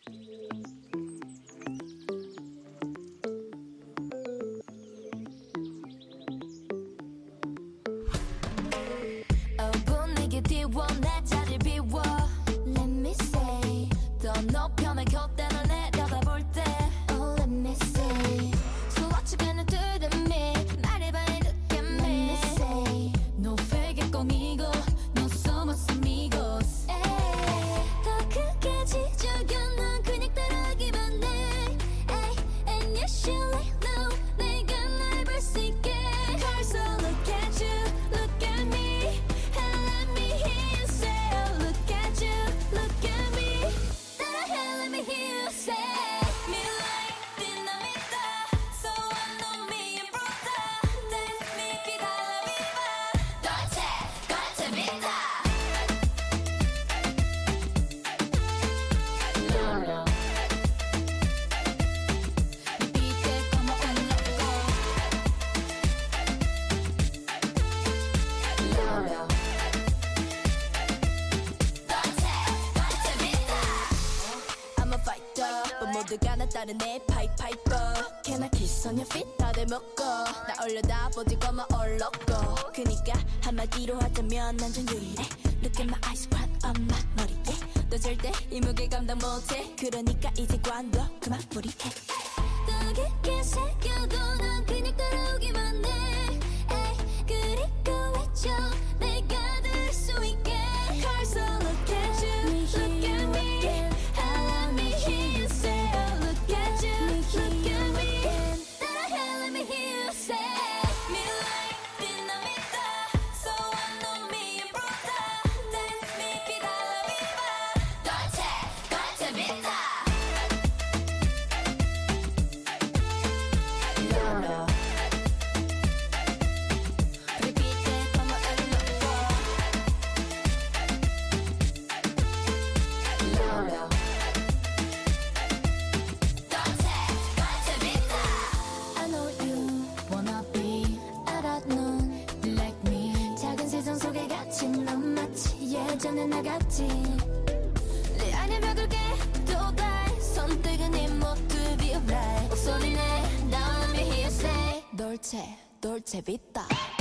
분위기 띄워 내 자리 비워 Let me say 더 높여만 곁대를 내려다볼 때 Oh let me say So what you gonna do to me 말해봐 look at me Let me say No fake conmigo No somos amigos 더 크게 지저귀 난 그냥 따라하기만 해 And you surely know 내가 날 볼 수 있게 Cause so look at you Look at me 모두가 나 따르네 파이파이버 Can I kiss on your feet? 다들 먹고 나 올려다보지고만 얼럭고 그니까 한마디로 하자면 난 좀 유일해 Look at my eyes, crown on my 머리에 너 절대 이 무게 감당 못해 그러니까 이제 관둬 그만 무리해 더 깊게 새겨도 난 그냥 따라오기만 해 그리고 외쳐 내가 들을 수 있게 Cause so look at you, look at me 예전에 나같이 내 안에 벽을 깨도달 손뜨는 네 모두 be right 목소리 내 Now let me hear you say Dolce, dolce vita